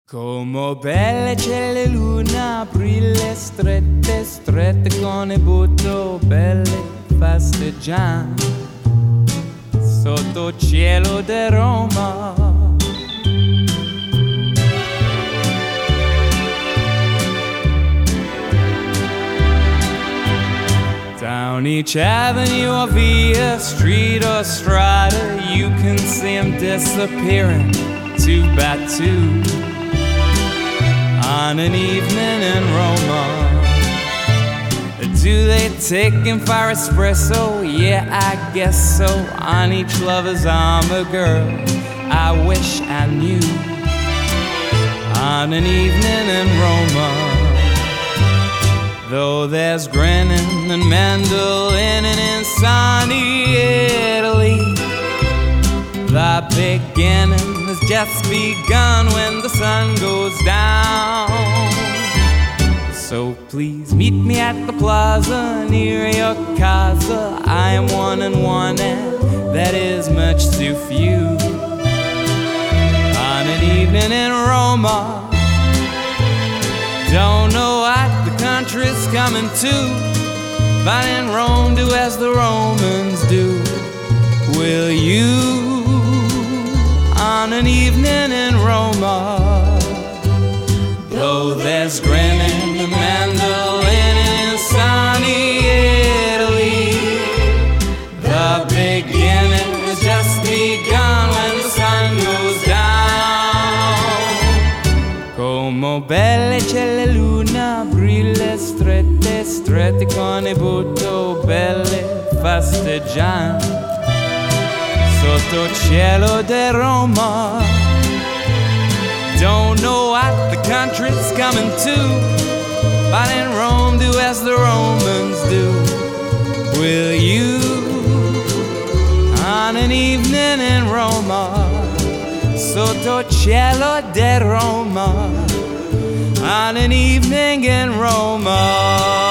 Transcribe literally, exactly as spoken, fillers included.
Como belle c'è le luna, brille strette, strette con il butto, belle festeggiando sotto cielo di Roma. Down each avenue or via street or strata, you can see them disappearing two by two on an evening in Roma. Do they take him for espresso? Yeah, I guess so. On each lover's arm a girl I wish I knew on an evening in Roma. Though there's grinning and mandolin in sunny Italy, the beginning has just begun when the sun goes down. So please meet me at the plaza near your casa. I am one and one, and that is much too few. On an evening in Roma, don't know what the country's coming to, but in Rome do as the Romans do. Will you, on an evening in Roma, though there's grinning and mandolin in sunny Italy, the beginning has just begun when the sun goes down. Como belle c'è la luna, brille strette, strette con il butto, belle festeggiando sotto cielo di Roma. Don't know what the country's coming to, but in Rome do as the Romans do. Will you, on an evening in Roma, sotto cielo di Roma, on an evening in Roma?